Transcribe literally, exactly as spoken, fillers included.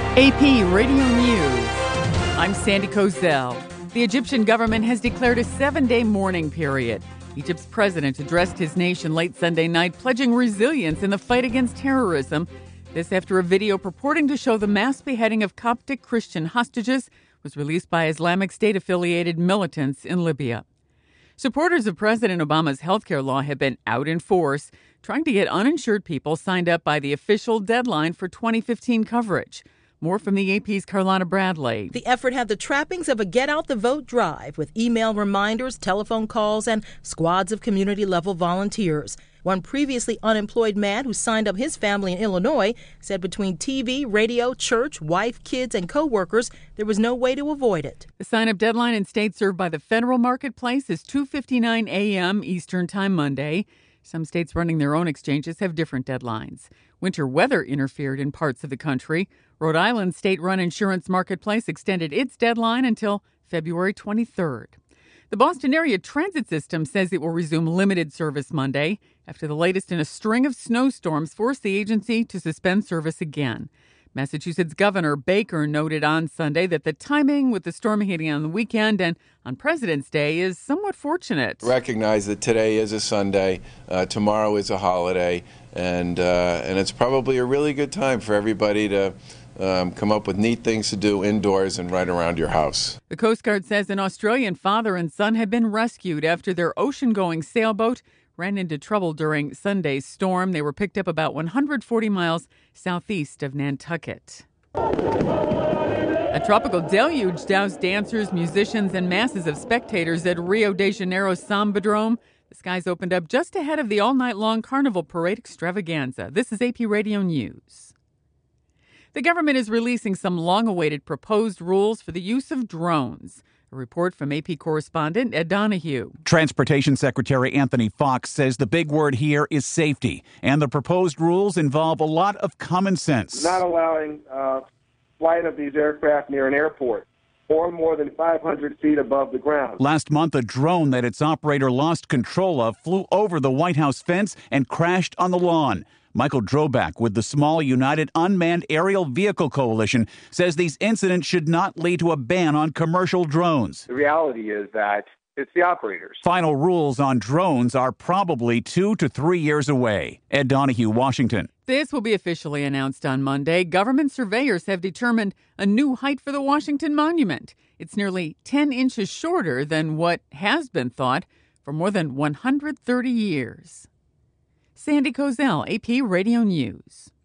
A P Radio News. I'm Sandy Kozel. The Egyptian government has declared a seven-day mourning period. Egypt's president addressed his nation late Sunday night, pledging resilience in the fight against terrorism. This after a video purporting to show the mass beheading of Coptic Christian hostages was released by Islamic State-affiliated militants in Libya. Supporters of President Obama's health care law have been out in force, trying to get uninsured people signed up by the official deadline for twenty fifteen coverage. More from the A P's Carlotta Bradley. The effort had the trappings of a get-out-the-vote drive with email reminders, telephone calls, and squads of community-level volunteers. One previously unemployed man who signed up his family in Illinois said between T V, radio, church, wife, kids, and co-workers, there was no way to avoid it. The sign-up deadline in states served by the federal marketplace is two fifty-nine a.m. Eastern Time Monday. Some states running their own exchanges have different deadlines. Winter weather interfered in parts of the country. Rhode Island's state-run insurance marketplace extended its deadline until February twenty-third. The Boston area transit system says it will resume limited service Monday after the latest in a string of snowstorms forced the agency to suspend service again. Massachusetts Governor Baker noted on Sunday that the timing with the storm hitting on the weekend and on President's Day is somewhat fortunate. Recognize that today is a Sunday, uh, tomorrow is a holiday, and uh, and it's probably a really good time for everybody to um, come up with neat things to do indoors and right around your house. The Coast Guard says an Australian father and son have been rescued after their ocean-going sailboat ran into trouble during Sunday's storm. They were picked up about one hundred forty miles southeast of Nantucket. A tropical deluge doused dancers, musicians, and masses of spectators at Rio de Janeiro's Sambadrome. The skies opened up just ahead of the all-night-long Carnival Parade extravaganza. This is A P Radio News. The government is releasing some long-awaited proposed rules for the use of drones. A report from A P correspondent Ed Donahue. Transportation Secretary Anthony Fox says the big word here is safety, and the proposed rules involve a lot of common sense. Not allowing uh, flight of these aircraft near an airport or more than five hundred feet above the ground. Last month, a drone that its operator lost control of flew over the White House fence and crashed on the lawn. Michael Droback with the Small United Unmanned Aerial Vehicle Coalition says these incidents should not lead to a ban on commercial drones. The reality is that it's the operators. Final rules on drones are probably two to three years away. Ed Donahue, Washington. This will be officially announced on Monday. Government surveyors have determined a new height for the Washington Monument. It's nearly ten inches shorter than what has been thought for more than one hundred thirty years. Sandy Kozel, A P Radio News.